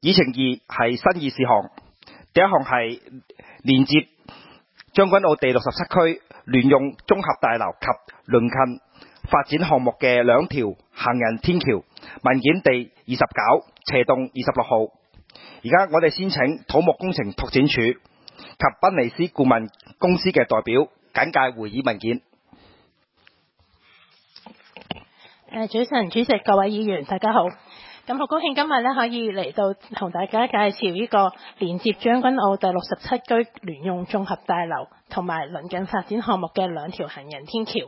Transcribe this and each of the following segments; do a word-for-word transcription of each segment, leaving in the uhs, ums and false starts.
議程二係新議事項，第一項係連接將軍澳第六十七區聯用綜合大樓及鄰近發展項目嘅兩條行人天橋，文件第二十九斜洞二十六號。而家我哋先請土木工程拓展署及賓尼斯顧問公司嘅代表簡介會議文件。 誒，早晨，主席，各位議員，大家好。咁好高興今日咧可以嚟到同大家介紹呢個連接將軍澳第六十七區聯用綜合大樓同埋鄰近發展項目嘅兩條行人天橋。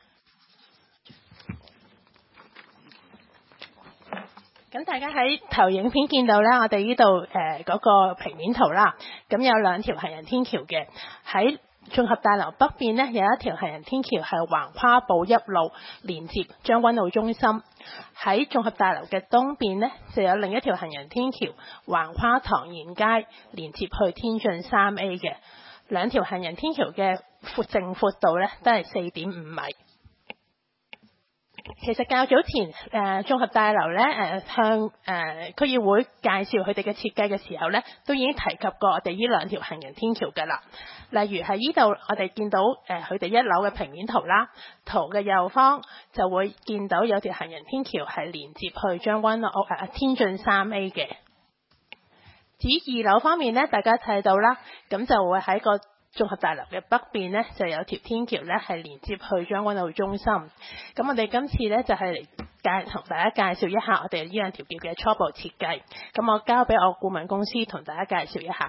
咁大家喺投影片見到咧，我哋呢度誒嗰個平面圖啦，咁有兩條行人天橋嘅。喺綜合大樓北邊呢，有一條行人天橋係橫跨寶邑路，連接將軍澳中心。喺綜合大樓嘅東邊呢，就有另一條行人天橋橫跨唐賢街，連接去天晉三 A 嘅。兩條行人天橋嘅闊淨闊度呢，都係四點五米。其實較早前誒、呃、綜合大樓咧誒、呃、向誒、呃、區議會介紹佢哋嘅設計嘅時候咧，都已經提及過我哋呢兩條行人天橋㗎啦。例如喺呢度我哋見到誒佢哋一樓嘅平面圖啦，圖嘅右方就會見到有條行人天橋係連接去將軍澳誒天晉三 A 嘅。至於二樓方面咧，大家睇到啦，咁就會喺個綜合大樓嘅北邊呢，就有條天橋呢係連接去將軍澳中心。咁我哋今次呢，就係嚟介同大家介紹一下我哋呢兩條橋嘅初步設計。咁我交俾我顧問公司同大家介紹一下。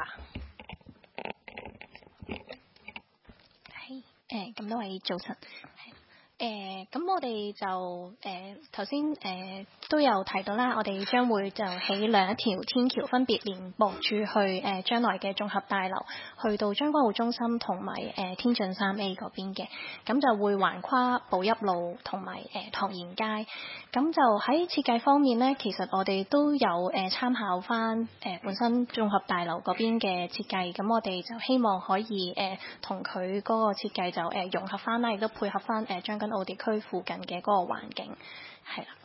係誒，咁多位早晨。誒咁、呃、我哋就誒頭先誒都有提到啦，我哋將會就起兩條天橋，分別連駁住去誒將來嘅綜合大樓，去到將軍澳中心同埋誒天晉三 A 嗰邊嘅，咁就會橫跨寶邑路同埋誒唐賢街。咁就喺設計方面呢，其實我哋都有誒參考翻誒、呃、本身綜合大樓嗰邊嘅設計，咁我哋就希望可以誒同佢嗰個設計就誒、呃、融合翻啦，亦都配合翻誒將軍澳地區附近嘅嗰個環境，係啦，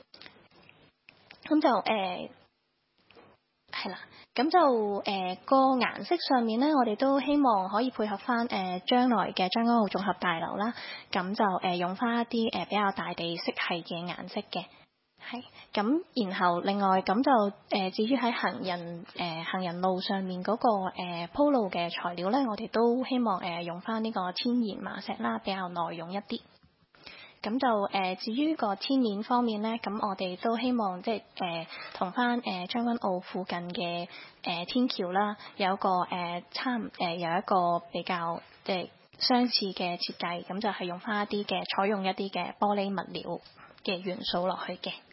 咁就誒係啦，咁就誒個顏色上面咧，我哋都希望可以配合翻誒將來嘅將軍澳綜合大樓啦，咁就誒、呃、用翻一啲誒比較大地色系嘅顏色嘅，係咁，然後另外咁就誒、呃、至於喺行人誒、呃、行人路上面嗰、那個誒、呃、鋪路嘅材料咧，我哋都希望誒、呃、用翻呢個天然麻石啦，比較耐用一啲。咁就誒、呃，至於個天面方面咧，咁我哋都希望即係誒同翻誒將軍澳附近嘅誒、呃、天橋啦，有一個誒、呃、差唔誒、呃、有一個比較即係、呃、相似嘅設計，咁就係用翻一啲嘅採用一啲嘅玻璃物料嘅元素落去嘅，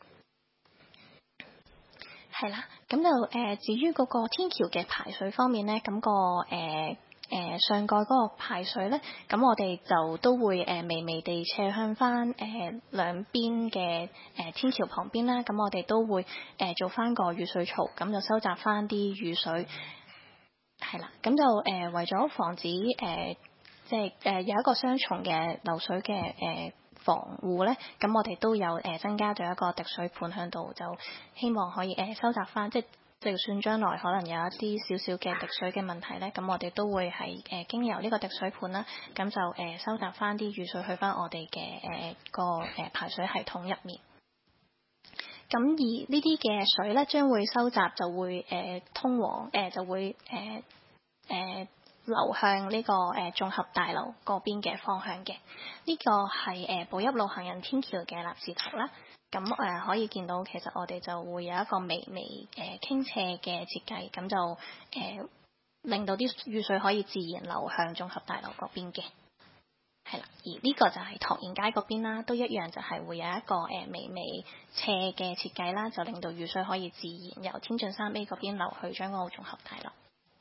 係啦。咁就誒、呃，至於嗰個天橋嘅排水方面咧，咁、那個誒。呃誒、呃、上蓋嗰個排水咧，咁我哋就都會誒、呃、微微地斜向翻誒、呃、兩邊嘅誒、呃、天橋旁邊啦，咁我哋都會誒、呃、做翻個雨水槽，咁就收集翻啲雨水，係啦，咁就誒、呃、為咗防止誒即係誒有一個雙重嘅漏水嘅誒、呃、防護咧，咁我哋都有誒、呃、增加咗一個滴水盤喺度，就希望可以誒、呃、收集翻即係。就算將來可能有一啲少少嘅滴水嘅問題咧，咁我哋都會係誒、呃、經由呢個滴水盤啦，咁就誒、呃、收集翻啲雨水去翻我哋嘅誒個誒排水系統入面。咁而呢啲嘅水咧，將會收集就會誒、呃、通往誒、呃、就會誒誒、呃呃、流向呢、這個誒、呃、綜合大樓嗰邊嘅方向嘅。呢、這個係誒寶邑路行人天橋嘅立字圖啦。咁誒、呃、可以見到，其實我哋就會有一個微微誒傾斜嘅設計，咁就誒、呃、令到啲雨水可以自然流向綜合大樓嗰邊嘅，係啦。而呢個就係唐賢街嗰邊啦，都一樣就係會有一個誒、呃、微微斜嘅設計啦，就令到雨水可以自然由天晉三 A 嗰邊流去將軍澳綜合大樓。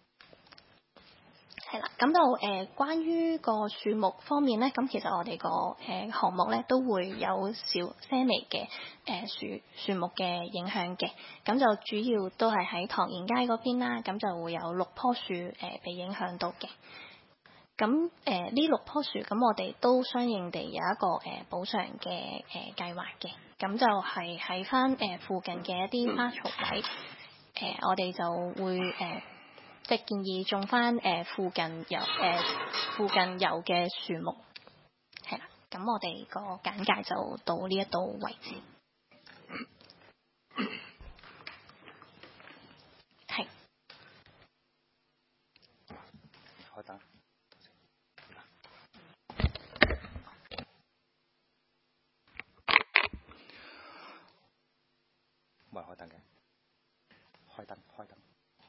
係啦，咁就誒、呃、關於個樹木方面咧，咁其實我哋個誒項目咧都會有少些微嘅誒樹樹木嘅影響嘅，咁就主要都係喺唐賢街嗰邊啦，咁就會有六棵樹誒、呃、被影響到嘅。咁誒呢六棵樹，咁我哋都相應地有一個誒、呃、補償嘅誒計劃嘅，咁就係喺翻誒附近嘅一啲花槽位。誒、 呃、我哋就會誒、呃、即係建議種翻誒、呃、附近有誒、呃、附近有嘅樹木，係啦。咁我哋個簡介就到呢一度為止。係。 開燈。唔係開燈嘅。開燈，開燈。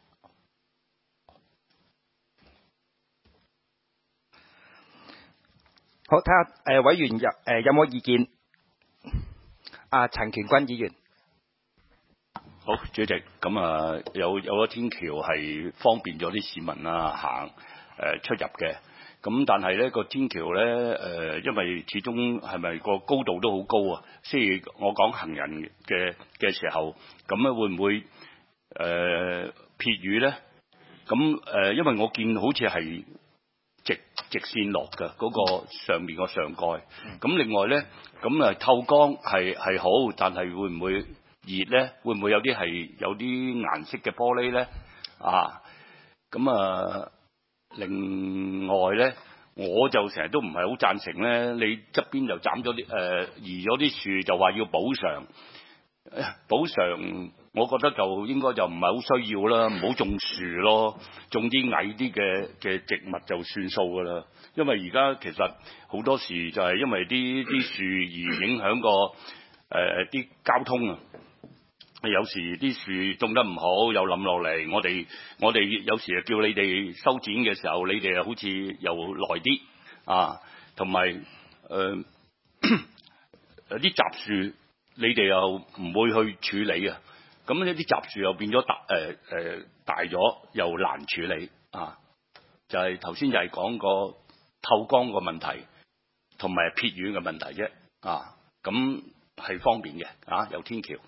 好，睇下誒委員有誒、呃、有冇意見？阿、啊、陳權軍議員。 好，主席，咁啊有有咗天橋係方便咗啲市民啊行誒、呃、出入嘅，咁但係咧個天橋咧誒，因為始終係咪個高度都好高啊？即係我講行人嘅嘅時候，咁咧會唔會誒撇雨咧？咁誒、呃，因為我見好似係直直線落嘅嗰、那個上面個上蓋，咁另外咧，咁啊透光係係好，但係會唔會熱咧？會唔會有啲係有啲顏色嘅玻璃咧？啊，咁啊，另外咧，我就成日都唔係好贊成咧，你側邊就斬咗啲誒移咗啲樹，就話要補償。補償，我覺得就應該就唔係好需要啦，唔好種樹咯，種啲矮啲嘅嘅植物就算數噶啦。因為而家其實好多時就係因為啲啲樹而影響個誒啲交通啊。有時啲樹種得唔好，又冧落嚟，我哋我哋有時啊叫你哋修剪嘅時候，你哋啊好似又耐啲啊，同埋誒有啲雜樹。你哋又唔會去處理啊，咁呢啲雜樹又變咗大誒誒大咗，又難處理啊！就係頭先就係講個透光個問題，同埋撇雨嘅問題啫啊！咁係方便嘅啊，有天橋。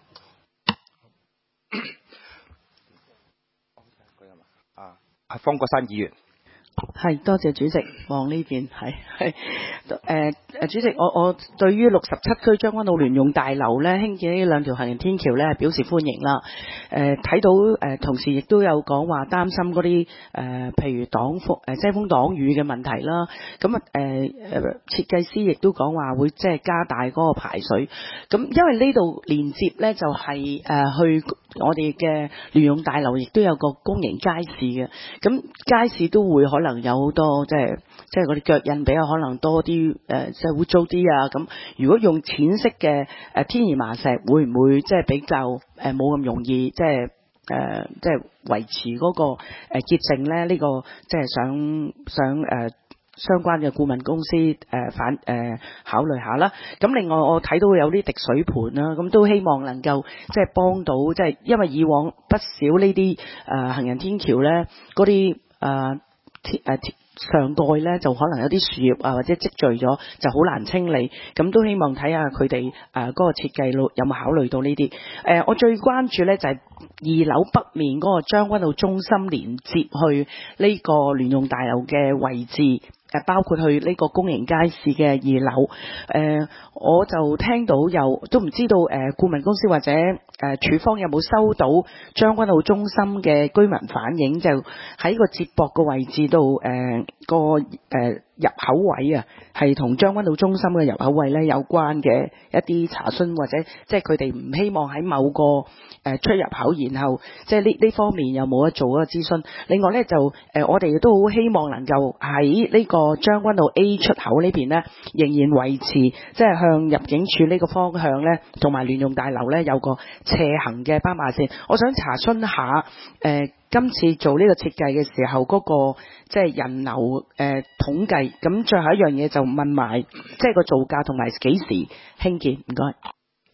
啊，係方國珊議員。 係，多謝主席，望呢邊係係誒誒，主席，我我對於六十七區將軍澳聯用大樓咧興建呢兩條行人天橋咧表示歡迎啦。誒、呃、睇到誒、呃、同時亦都有講話擔心嗰啲誒譬如擋風誒遮風擋雨嘅問題啦。咁啊誒誒設計師亦都講話會即係加大嗰個排水。咁因為呢度連接咧就係、是、誒、呃、去我哋嘅聯用大樓，亦都有個公營街市嘅。咁街市都會可能有好多即係即係嗰啲腳印比較可能多啲誒，即係污糟啲啊。咁如果用淺色嘅誒天然麻石，會唔會即係比較誒冇咁容易即係誒即係維持嗰個誒潔淨咧？呢個即係想想誒相關嘅顧問公司誒反誒考慮下啦。咁另外我睇到有啲滴水盤啦，咁都希望能夠即係幫到，即係因為以往不少呢啲誒行人天橋咧嗰啲誒。誒上蓋咧就可能有啲樹葉啊或者積聚咗，就好難清理。咁都希望睇下佢哋誒嗰個設計路有冇考慮到呢啲。誒、呃、我最關注咧就係、是、二樓北面嗰個將軍澳中心連接去呢個聯用大樓嘅位置。誒包括去呢個公營街市嘅二樓，誒、呃、我就聽到有都唔知道誒、呃、顧問公司或者誒、呃、處方有冇收到將軍澳中心嘅居民反映，就喺個接駁嘅位置度誒、呃、個誒、呃、入口位啊，係同將軍澳中心嘅入口位咧有關嘅一啲查詢，或者即係佢哋唔希望喺某個誒出入口，然後即係呢呢方面有冇得做一個諮詢。另外咧就誒、呃、我哋亦都好希望能夠喺呢個將軍澳 A 出口呢邊呢，仍然維持即係向入境處呢個方向呢，同埋聯用大樓呢有個斜行嘅斑馬線。我想查詢下，誒、呃、今次做呢個設計嘅時候嗰、那個即係人流誒、呃、統計。咁最後一樣嘢就問埋，即係個造價同埋幾時興建？唔該。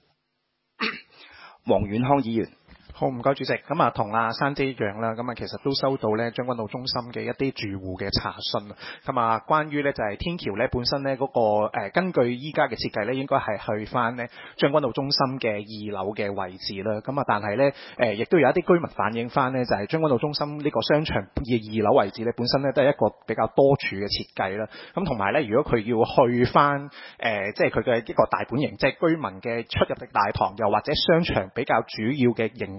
黃遠康議員。 好，唔該主席。咁啊，同阿珊姐一樣啦。咁啊，其實都收到咧將軍澳中心嘅一啲住戶嘅查詢。咁啊，關於咧就係天橋咧本身咧嗰個誒，根據依家嘅設計咧，應該係去翻咧將軍澳中心嘅二樓嘅位置啦。咁啊，但係咧誒，亦都有一啲居民反映翻咧，就係將軍澳中心呢個商場嘅二樓位置咧，本身咧都係一個比較多處嘅設計啦。咁同埋咧，如果佢要去翻誒，即係佢嘅一個大本營，即係居民嘅出入嘅大堂，又或者商場比較主要嘅營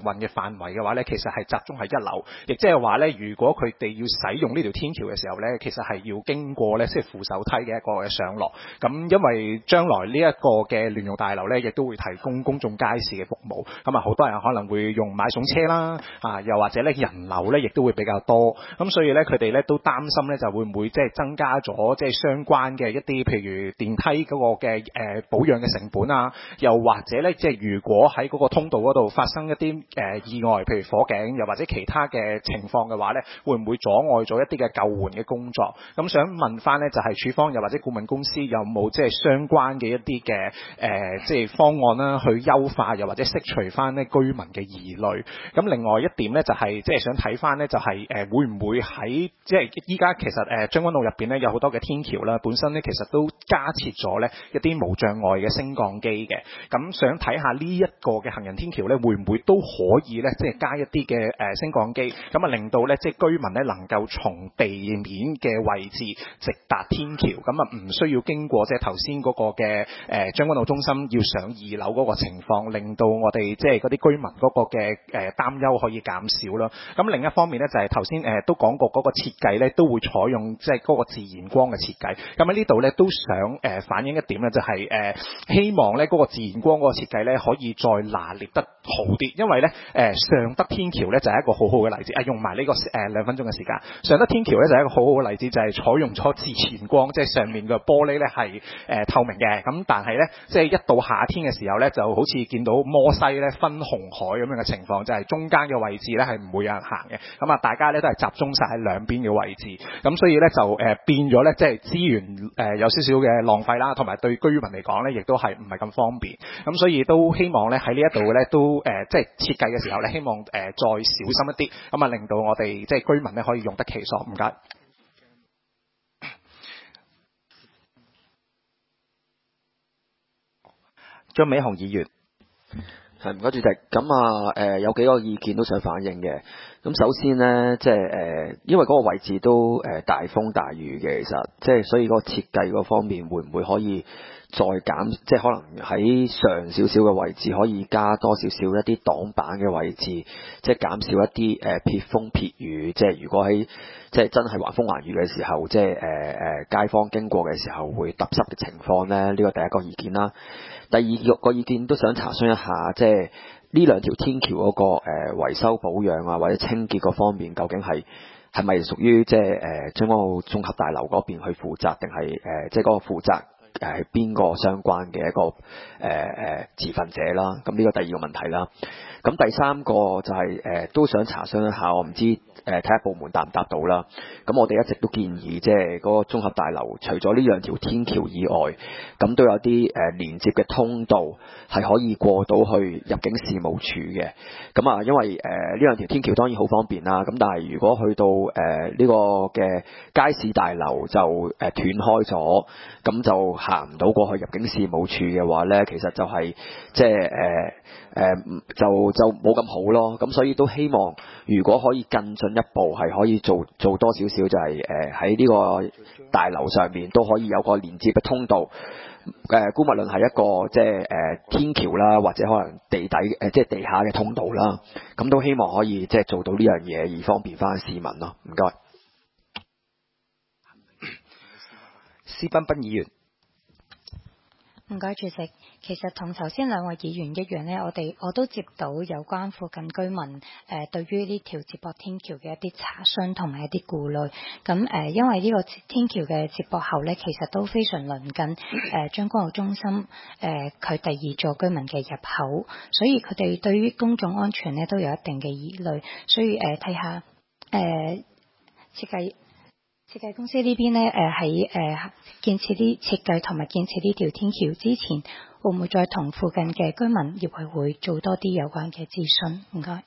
運嘅範圍嘅話咧，其實係集中喺一樓，亦即係話咧，如果佢哋要使用呢條天橋嘅時候咧，其實係要經過咧即係扶手梯嘅一個嘅上落。咁因為將來呢一個嘅聯用大樓咧，亦都會提供公眾街市嘅服務，咁啊好多人可能會用買餸車啦，啊又或者咧人流咧亦都會比較多，咁所以咧佢哋咧都擔心咧就會唔會即係增加咗即係相關嘅一啲譬如電梯嗰個嘅誒、呃、保養嘅成本啊，又或者咧即係如果喺嗰個通道嗰度發生一啲誒、呃、意外，譬如火警又或者其他嘅情況嘅話咧，會唔會阻礙咗一啲嘅救援嘅工作？咁想問翻咧就係署方又或者顧問公司有冇即係相關嘅一啲嘅誒即係方案啦，去優化又或者釋除翻咧居民嘅疑慮。咁另外一點咧就係即係想睇翻咧就係、是、誒、呃、會唔會喺即係依家其實誒將軍澳入邊咧有好多嘅天橋啦，本身咧其實都加設咗咧一啲無障礙嘅升降機嘅。咁想睇下呢一個嘅行人天橋咧會唔會都可以咧即係加一啲嘅誒升降機，咁啊令到咧即係居民咧能夠從地面嘅位置直達天橋，咁啊唔需要經過即係頭先嗰個嘅誒將軍澳中心要上二樓嗰個情況，令到我哋即係嗰啲居民嗰個嘅誒擔憂可以減少啦。咁另一方面咧就係頭先誒都講過嗰個設計咧都會採用即係嗰個自然光嘅設計。咁喺呢度咧都想誒反映一點咧就係誒希望咧嗰個自然光嗰個設計咧可以再拿捏得好啲，因為咧誒上德天橋咧就係一個好好嘅例子啊，用埋呢個誒兩分鐘嘅時間。上德天橋咧就係一個好好嘅例子，就係採用咗自然光，即係上面嘅玻璃咧係誒透明嘅，咁但係咧即係一到夏天嘅時候咧就好似見到摩西咧分紅海咁樣嘅情況，就係中間嘅位置咧係唔會有人行嘅，咁啊大家咧都係集中晒喺兩邊嘅位置，咁所以咧就誒變咗咧即係資源誒有少少嘅浪費啦，同埋對居民嚟講咧亦都係唔係咁方便，咁所以都希望咧喺呢一度咧都誒即係設計嘅時候咧希望誒再小心一啲，咁啊令到我哋即係居民咧可以用得其所。唔該。 張美雄議員， 係唔該主席。咁啊誒有幾個意見都想反映嘅。咁首先呢，即係誒，因為嗰個位置都誒大風大雨嘅，其實即係所以嗰個設計嗰方面會唔會可以再減，即係可能喺上少少嘅位置可以加多少少一啲擋板嘅位置，即係減少一啲誒撇風撇雨，即係如果喺即係真係橫風橫雨嘅時候，即係誒誒街坊經過嘅時候會揼濕嘅情況咧，呢個第一個意見啦。第二個意見都想查詢一下，即係呢兩條天橋嗰個誒維修保養啊，或者清潔嗰方面，究竟係係咪屬於即係誒將軍澳綜合大樓嗰邊去負責，定係誒即係嗰個負責誒係邊個相關嘅一個誒誒、呃、持份者啦？咁呢個第二個問題啦。咁第三個就係、是、誒、呃、都想查詢一下，我唔知誒睇下部門答唔答到啦。咁我哋一直都建議，即係嗰個綜合大樓除咗呢兩條天橋以外，咁都有啲誒、呃、連接嘅通道係可以過到去入境事務處嘅。咁啊，因為誒呢、呃、兩條天橋當然好方便啦。咁但係如果去到誒呢、呃這個嘅街市大樓就誒、呃、斷開咗，咁就行唔到過去入境事務處嘅話咧，其實就係、是、即係誒。呃誒、呃、就就冇咁好咯，咁所以都希望如果可以更進一步，係可以做做多少少，就係誒喺呢個大樓上面都可以有個連接嘅通道。誒、呃，姑勿論係一個即係誒、呃、天橋啦，或者可能地底誒、呃、即係地下嘅通道啦，咁都希望可以即係做到呢樣嘢，而方便翻市民咯。唔該。 施彬彬議員。 唔該，主席。其實同頭先兩位議員一樣呢，我哋我都接到有關附近居民誒、呃、對於呢條接駁天橋嘅一啲查詢同埋一啲顧慮。咁誒、呃，因為呢個天橋嘅接駁後呢，其實都非常鄰近誒將軍澳中心誒佢、呃、第二座居民嘅入口，所以佢哋對於公眾安全呢都有一定嘅疑慮。所以誒睇下誒設計。設計公司呢邊呢，誒喺誒建設啲設計同埋建設呢條天橋之前，會唔會再同附近嘅居民業委會做多啲有關嘅諮詢？唔該。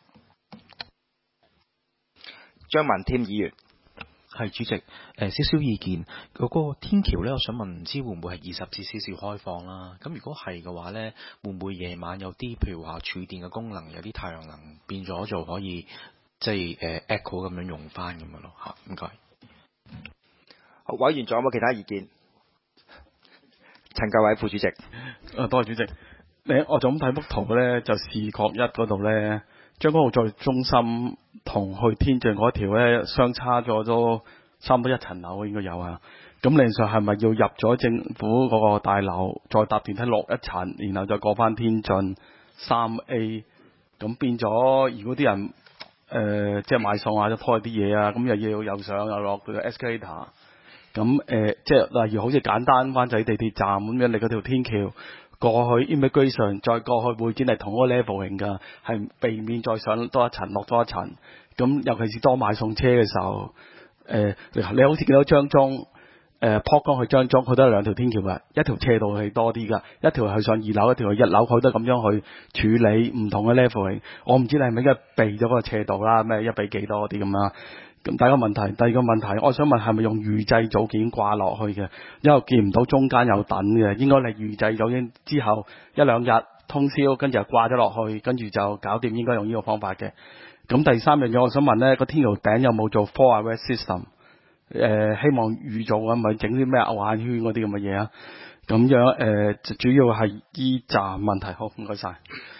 張文添議員， 係主席，誒、呃、少少意見，嗰、那個天橋呢，我想問，唔知會唔會係二十四小時開放啦？咁如果係嘅話呢，會唔會夜晚有啲譬如話儲電嘅功能，有啲太陽能變咗就可以即係誒、呃、echo 咁樣用翻咁樣咯？嚇，唔該。 好，委員仲有冇其他意見？陳繼偉副主席。 啊，多謝主席。你我就咁睇幅圖咧，就視覺一嗰度咧， 將軍澳再中心同去天象嗰條咧相差咗都差唔多一層樓應該有啊。咁理論上係咪要入咗政府嗰個大樓，再搭電梯落一層，然後再過翻天晉三 A？咁變咗，如果啲人誒、呃、即係買餸啊，或者拖啲嘢啊，咁又要又上又落個 escalator。咁誒，即係例如好似簡單灣仔地鐵站咁樣，你嗰條天橋過去 immigration，再過去會展係同嗰個 level 型㗎，係避免再上多一層，落多一層。咁尤其是多買餸車嘅時候，誒、呃、你好似見到張中。誒撲江去張莊，佢都有兩條天橋嘅，一條斜道係多啲㗎，一條去上二樓，一條去一樓，佢都咁樣去處理唔同嘅 level。我唔知你係咪因為避咗嗰個斜道啦，咩一比幾多啲咁啦。咁第一個問題，第二個問題，我想問係咪用預製組件掛落去嘅？因為見唔到中間有等嘅，應該係預製組件之後一兩日通宵，跟住就掛咗落去，跟住就搞掂，應該用呢個方法嘅。咁第三樣嘢，我想問呢個天橋頂有冇做 four arrest system？誒、呃、希望預做啊，咪整啲咩牛眼圈嗰啲咁嘅嘢啊，咁樣誒、呃、主要係依站問題。好，唔該晒。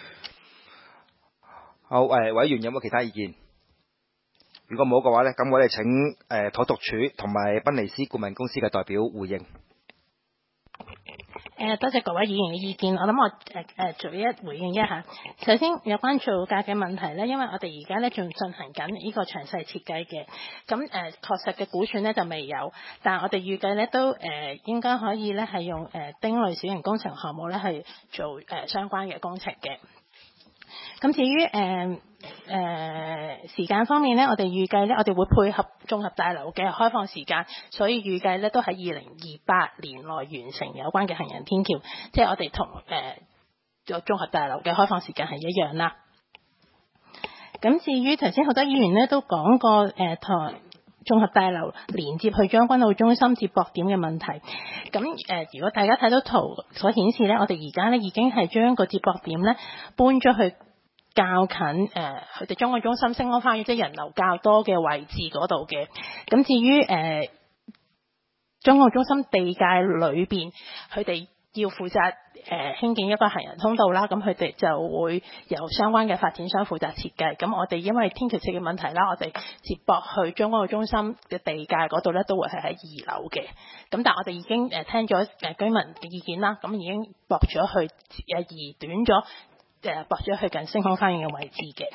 好，誒、呃、委員有冇其他意見？如果冇嘅話咧，咁我哋請誒土拓署同埋賓尼斯顧問公司嘅代表回應。 誒、呃，多謝各位議員嘅意見，我諗我誒誒逐一回應一下。首先有關造價嘅問題咧，因為我哋而家咧仲進行緊呢個詳細設計嘅，咁誒、呃、確實嘅估算咧就未有，但係我哋預計咧都誒、呃、應該可以咧係用誒、呃、丁類小型工程項目咧係做誒、呃、相關嘅工程嘅。咁至於誒誒、呃呃、時間方面咧，我哋預計咧，我哋會配合綜合大樓嘅開放時間，所以預計咧都喺二零二八年內完成有關嘅行人天橋，即係我哋同誒綜合大樓嘅開放時間係一樣啦。咁至於頭先好多議員咧都講過誒同綜合大樓連接去將軍澳中心接駁點嘅問題，咁誒、呃，如果大家睇到圖所顯示咧，我哋而家咧已經係將個接駁點咧搬咗去較近誒佢哋將軍澳中心星光花園，即係人流較多嘅位置嗰度嘅。咁至於誒將軍澳中心地界裏邊，佢哋要負責誒、呃、興建一個行人通道啦，咁佢哋就會由相關嘅發展商負責設計。咁我哋因為天橋設計問題啦，我哋接駁去將軍澳中心嘅地界嗰度咧，都會係喺二樓嘅。咁但係我哋已經誒聽咗誒居民嘅意見啦，咁已經駁咗去誒移短咗誒駁咗去近星空花園嘅位置嘅。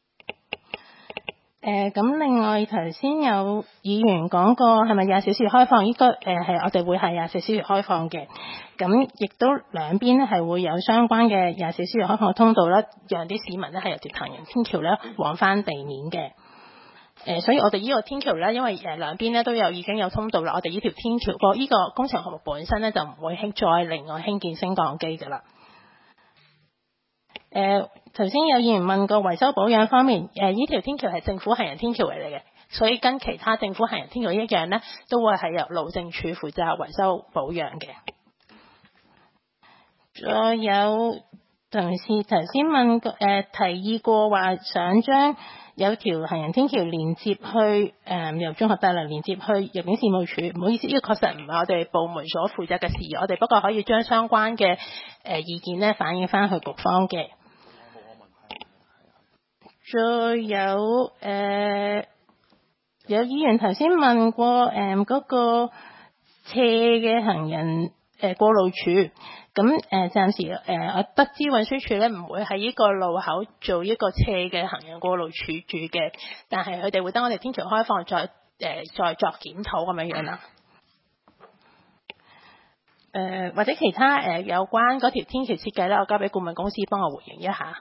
誒咁、呃，另外頭先有議員講過係咪廿小時開放？應該誒係我哋會係廿四小時開放嘅。咁亦都兩邊咧係會有相關嘅廿四小時開放嘅通道啦，讓啲市民咧係由條行人天橋咧往返地面嘅。誒、呃，所以我哋呢個天橋咧，因為誒兩邊咧都有已經有通道啦，我哋呢條天橋個呢個工程項目本身咧就唔會興再另外興建升降機㗎啦。誒頭先有議員問過維修保養方面，誒呢條天橋係政府行人天橋嚟嘅，所以跟其他政府行人天橋一樣咧，都會係由路政署負責維修保養嘅。再有同事頭先問過誒、呃、提議過話想將有條行人天橋連接去誒、呃、由綜合大樓連接去入境事務處，唔好意思，呢、這個確實唔係我哋部門所負責嘅事，我哋不過可以將相關嘅誒、呃、意見咧反映翻去局方嘅。再有誒、呃、有議員頭先問過誒嗰、呃那個斜嘅行人誒、呃、過路處，咁誒、呃、暫時誒、呃、我得知運輸署咧唔會喺呢個路口做一個斜嘅行人過路處住嘅，但係佢哋會等我哋天橋開放再誒、呃、再作檢討咁樣樣啦。誒、呃、或者其他誒、呃、有關嗰條天橋設計咧，我交俾顧問公司幫我回應一下。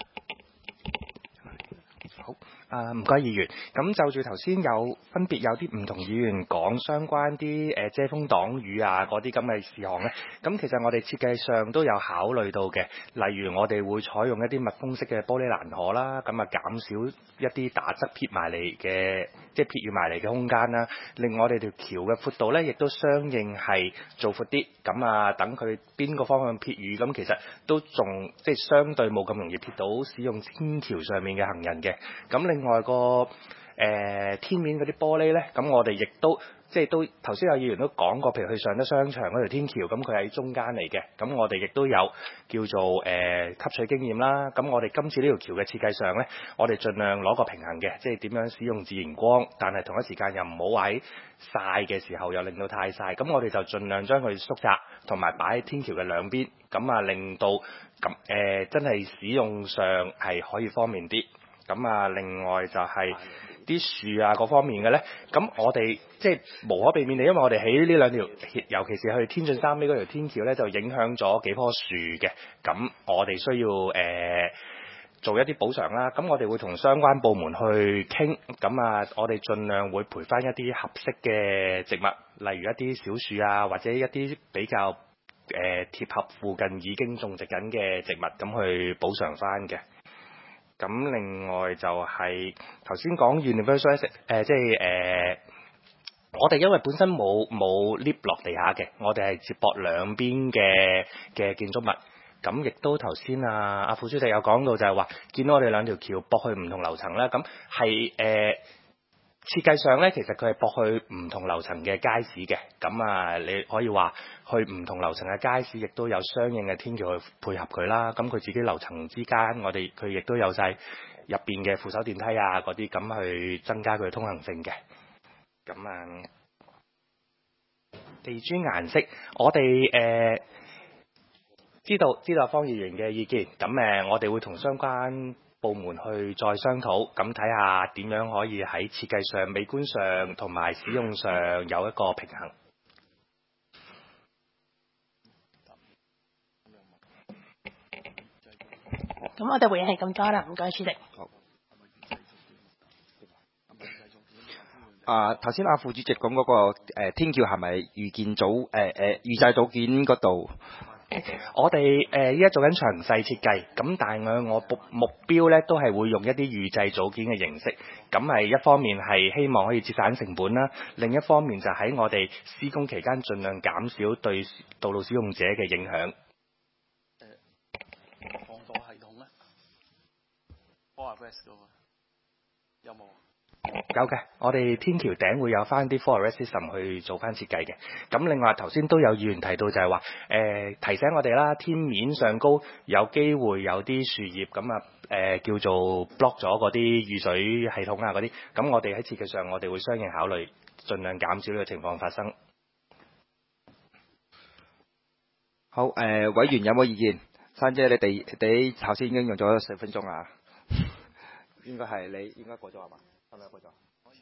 啊，唔該議員。咁就住頭先有分別有啲唔同議員講相關啲誒、呃、遮風擋雨啊嗰啲咁嘅事項咧，咁其實我哋設計上都有考慮到嘅。例如我哋會採用一啲密封式嘅玻璃欄河啦，咁啊減少一啲打側撇埋嚟嘅，即係撇住埋嚟嘅空間啦。另外我哋條橋嘅闊度咧，亦都相應係做闊啲，咁啊等佢邊個方向撇雨，咁其實都仲即係相對冇咁容易撇到使用天橋上面嘅行人嘅。咁另另外個誒天面嗰啲玻璃咧，咁我哋亦都即係都頭先有議員都講過，譬如去上德商場嗰條天橋，咁佢喺中間嚟嘅，咁我哋亦都有叫做誒、呃、吸水經驗啦。咁我哋今次呢條橋嘅設計上咧，我哋盡量攞個平衡嘅，即係點樣使用自然光，但係同一時間又唔好喺曬嘅時候又令到太曬。咁我哋就盡量將佢縮窄，同埋擺喺天橋嘅兩邊，咁啊令到咁誒、呃、真係使用上係可以方便啲。咁啊，另外就係啲樹啊各方面嘅咧，咁我哋即係無可避免地，因為我哋喺呢兩條，尤其是去天晉三尾嗰條天橋咧，就影響咗幾棵樹嘅。咁我哋需要誒、呃、做一啲補償啦。咁我哋會同相關部門去傾，咁啊，我哋盡量會賠翻一啲合適嘅植物，例如一啲小樹啊，或者一啲比較誒、呃、貼合附近已經種植緊嘅植物，咁去補償翻嘅。咁另外就係頭先講 universal 誒、呃，即係誒、呃，我哋因為本身冇冇 lift 落地下嘅，我哋係接駁兩邊嘅嘅建築物。咁亦都頭先啊阿副主席有講到就係話，見到我哋兩條橋駁去唔同樓層啦。咁係誒設計上咧，其實佢係駁去唔同樓層嘅街市嘅。咁啊，你可以話去唔同樓層嘅街市，亦都有相應嘅天橋去配合佢啦。咁佢自己樓層之間，我哋佢亦都有晒入邊嘅扶手電梯啊嗰啲，咁去增加佢嘅通行性嘅。咁啊，地磚顏色，我哋誒、呃、知道知道方議員嘅意見，咁誒我哋會同相關部門去再商討，咁睇下點樣可以喺設計上、美觀上同埋使用上有一個平衡。 咁我哋回應係咁多啦，唔該主席。 好。啊，頭先阿副主席講嗰、那個、呃、天橋係咪預建組誒誒預製組件嗰度？ 我哋誒依家做緊詳細設計，咁但係我目目標咧都係會用一啲預製組件嘅形式，咁係一方面係希望可以節省成本啦，另一方面就喺我哋施工期間盡量減少對道路使用者嘅影響。 誒，防墮系統咧 ，four arrest 嗰個有冇？ 有嘅，我哋天橋頂會有翻啲 forest system 去做翻設計嘅。咁另外頭先都有議員提到就係話，誒、呃、提醒我哋啦，天面上高有機會有啲樹葉咁啊，誒、呃、叫做 block 咗嗰啲雨水系統啊嗰啲。咁我哋喺設計上，我哋會相應考慮，盡量減少呢個情況發生。 好，誒、呃、委員有冇意見？珊姐，你哋你頭先已經用咗四分鐘啊，應該係你應該過咗係嘛？係咪過咗？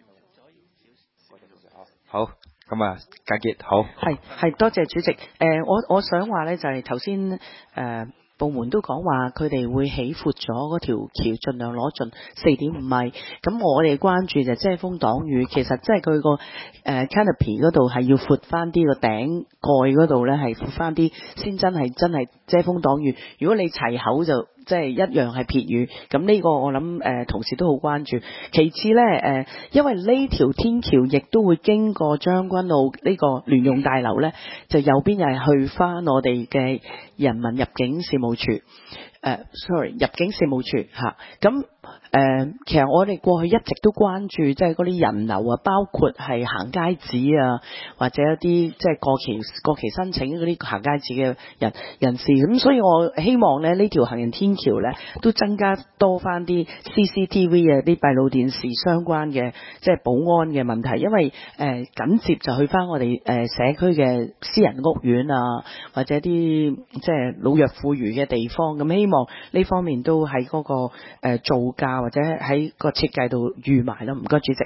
好，咁啊，簡潔好。 係係，多謝主席。誒、呃，我我想話咧，就係頭先誒部門都講話，佢哋會起闊咗嗰條橋，盡量攞盡四點五米。咁我哋關注就遮風擋雨，其實即係佢個誒 canopy 嗰度係要闊翻啲，個頂蓋嗰度咧係闊翻啲，先真係真係遮風擋雨。如果你齊口就即係一樣係撇雨，咁呢個我諗誒、呃、同事都好關注。其次咧誒、呃，因為呢條天橋亦都會經過將軍澳呢個聯用大樓咧，就右邊又係去翻我哋嘅人民入境事務處，誒、呃、sorry 入境事務處嚇。咁、啊、誒、呃，其實我哋過去一直都關注即係嗰啲人流啊，包括係行街紙啊，或者一啲即係過期過期申請嗰啲行街紙嘅人人士。咁所以我希望咧呢條行人天橋咧都增加多翻啲 C C T V 啊，啲閉路電視相關嘅即係保安嘅問題，因為誒、呃、緊接就去翻我哋誒、呃、社區嘅私人屋苑啊，或者啲即係老弱婦孺嘅地方，咁希望呢方面都喺嗰、那個誒、呃、造價或者喺個設計度預埋咯。唔該，主席。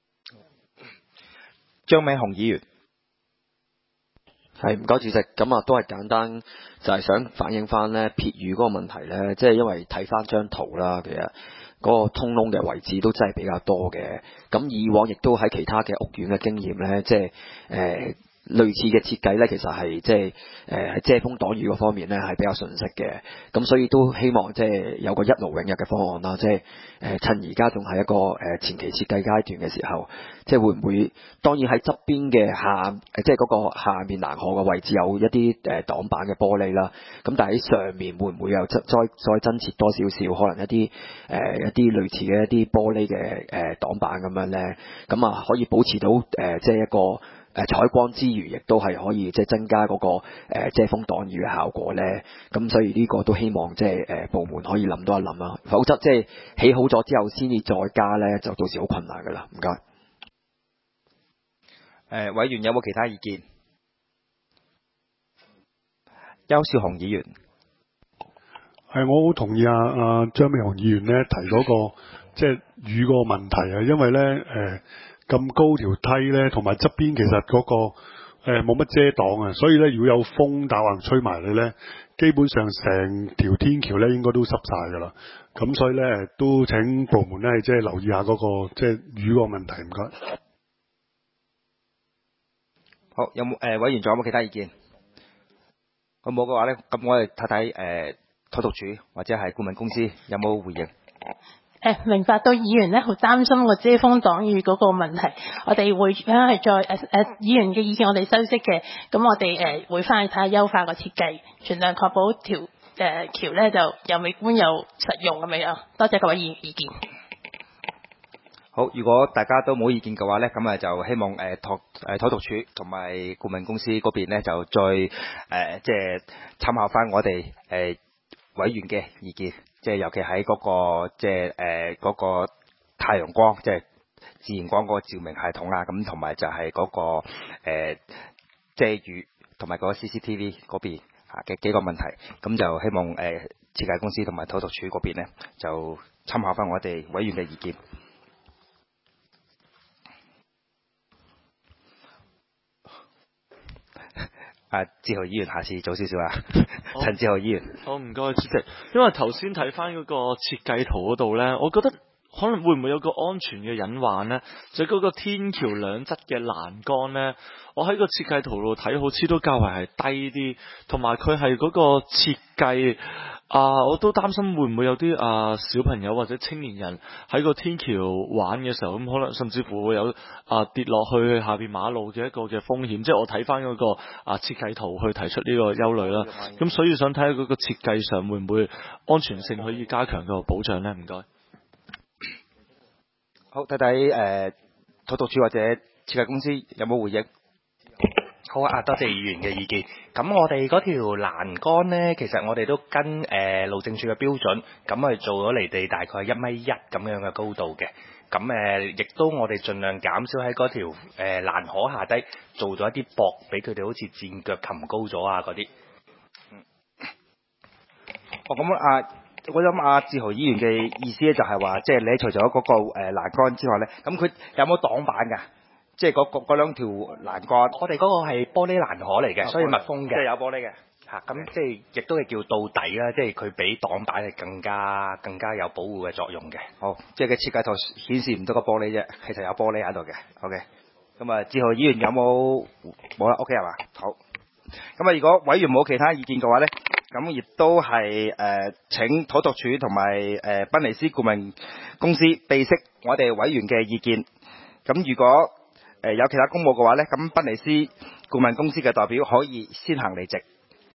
張美雄議員。 係唔該主席，咁啊都係簡單，就係、是、想反映翻咧撇雨嗰個問題咧，即係因為睇翻張圖啦，其實嗰個通窿嘅位置都真係比較多嘅。咁以往亦都喺其他嘅屋苑嘅經驗咧，即係誒類似嘅設計咧，其實係即係誒喺遮風擋雨嗰方面咧係比較順適嘅，咁所以都希望即係有個一勞永逸嘅方案啦，即係誒趁而家仲係一個誒前期設計階段嘅時候，即係會唔會當然喺側邊嘅下誒即係嗰個下面欄河嘅位置有一啲誒擋板嘅玻璃啦，咁但係喺上面會唔會又再再再增設多少少可能一啲誒、呃、一啲類似嘅一啲玻璃嘅誒擋板咁樣咧，咁啊可以保持到誒、呃、即係一個。誒採光之餘，亦都係可以即係增加嗰、那個、呃、遮風擋雨嘅效果咧。咁所以呢個都希望即係誒部門可以諗多一諗啦。否則即係起好咗之後先至再加咧，就到時好困難噶啦。唔該。誒、 呃、委員有冇其他意見？邱少雄議員係，我好同意啊啊張美雄議員咧提嗰、那個即係雨個問題啊，因為咧誒。呃咁高條梯咧，同埋側邊其實嗰、那個誒冇乜遮擋啊，所以咧如果有風打橫吹埋你咧，基本上成條天橋咧應該都濕晒噶啦。咁所以咧都請部門咧即係留意下嗰、那個即係雨個問題。唔該。 好，有冇誒、呃、委員仲有冇其他意見？咁冇嘅話咧，咁我哋睇睇誒土木署或者係顧問公司有冇回應。 誒明白到議員咧好擔心個遮風擋雨嗰個問題，我哋會咧係再誒誒、呃、議員嘅意見我哋收悉嘅，咁我哋誒、呃、會翻去睇下優化個設計，盡量確保條誒、呃、橋咧就又美觀又實用咁樣。多謝各位議員意見。 好，如果大家都冇意見嘅話咧，咁啊就希望誒土誒土木署同埋顧問公司嗰邊咧就再誒、呃、即係參考翻我哋誒、呃、委員嘅意見。即係尤其喺嗰、那個即係誒嗰個太陽光，即係自然光嗰個照明系統啊，咁同埋就係嗰、那個誒、呃、遮雨同埋嗰個 C C T V 嗰邊嚇嘅幾個問題，咁就希望誒、呃、設計公司同埋土木署嗰邊咧就參考翻我哋委員嘅意見。啊，志豪議員，下次早少少啊。陳志豪議員， 好唔該主席，因為頭先睇翻嗰個設計圖嗰度呢，我覺得可能會唔會有個安全嘅隱患呢？就嗰、是、個天橋兩側嘅欄杆呢，我喺個設計圖度睇，好似都較為係低啲，同埋佢係嗰個設計啊，我都擔心會唔會有啲啊小朋友或者青年人喺個天橋玩嘅時候，咁可能甚至乎會有啊跌落去下邊馬路嘅一個嘅風險。即係我睇翻嗰個啊設計圖去提出呢個憂慮啦。咁所以想睇下嗰個設計上會唔會安全性可以加強個保障呢？唔該。 好，睇睇誒土木署或者設計公司有冇回應？ 好啊，多謝議員嘅意見。咁我哋嗰條欄杆呢，其實我哋都跟誒、呃、路政署嘅標準，咁去做咗離地大概一米一咁樣嘅高度嘅。咁誒，亦、呃、都我哋盡量減少喺嗰條誒、呃、欄河下低做咗一啲駁，俾佢哋好似墊腳擒高咗啊嗰啲。嗯。 哦，咁啊，我諗阿志豪議員嘅意思咧，就係話，即係你除咗嗰個誒欄杆之外咧，咁佢有冇擋板㗎？即係嗰嗰嗰兩條欄杆， 我哋嗰個係玻璃欄河嚟嘅，所以密封嘅， 即係有玻璃嘅嚇。咁即係亦都係叫到底啦，即係佢比擋板係更加更加有保護嘅作用嘅。 好，即係佢設計圖顯示唔到個玻璃啫，其實有玻璃喺度嘅。OK，咁啊，志豪議員有冇冇啦？OK 係嘛？好。咁啊，如果委員冇其他意見嘅話咧，咁亦都係誒、呃、請土木署同埋誒賓尼斯顧問公司備悉我哋委員嘅意見。咁如果誒、呃、有其他公務嘅話咧，咁賓尼斯顧問公司嘅代表可以先行離席。